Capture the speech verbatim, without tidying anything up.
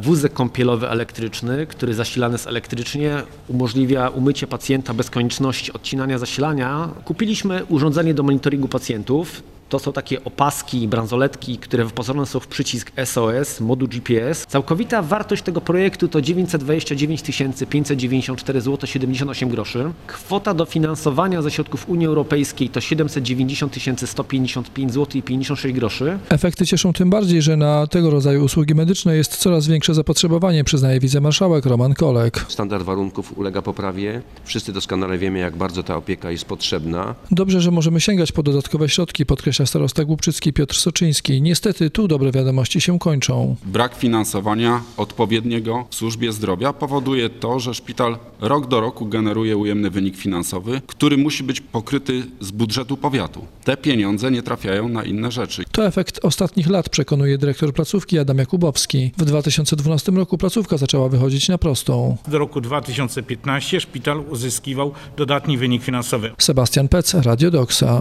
wózek kąpielowy elektryczny, który zasilany jest elektrycznie, umożliwia umycie pacjenta bez konieczności odcinania zasilania. Kupiliśmy urządzenie do monitoringu pacjentów. To są takie opaski, bransoletki, które wyposażone są w przycisk S O S, moduł G P S. Całkowita wartość tego projektu to dziewięćset dwadzieścia dziewięć tysięcy pięćset dziewięćdziesiąt cztery złote siedemdziesiąt osiem groszy. Kwota dofinansowania ze środków Unii Europejskiej to siedemset dziewięćdziesiąt tysięcy sto pięćdziesiąt pięć złotych pięćdziesiąt sześć groszy. Efekty cieszą tym bardziej, że na tego rodzaju usługi medyczne jest coraz większe zapotrzebowanie, przyznaje wicemarszałek Roman Kolek. Standard warunków ulega poprawie. Wszyscy doskonale wiemy, jak bardzo ta opieka jest potrzebna. Dobrze, że możemy sięgać po dodatkowe środki, podkreśla starosta Głubczycki Piotr Soczyński. Niestety tu dobre wiadomości się kończą. Brak finansowania odpowiedniego w służbie zdrowia powoduje to, że szpital rok do roku generuje ujemny wynik finansowy, który musi być pokryty z budżetu powiatu. Te pieniądze nie trafiają na inne rzeczy. To efekt ostatnich lat, przekonuje dyrektor placówki Adam Jakubowski. W dwa tysiące dwunastym roku placówka zaczęła wychodzić na prostą. Do roku dwa tysiące piętnastego szpital uzyskiwał dodatni wynik finansowy. Sebastian Pec, Radio Doksa.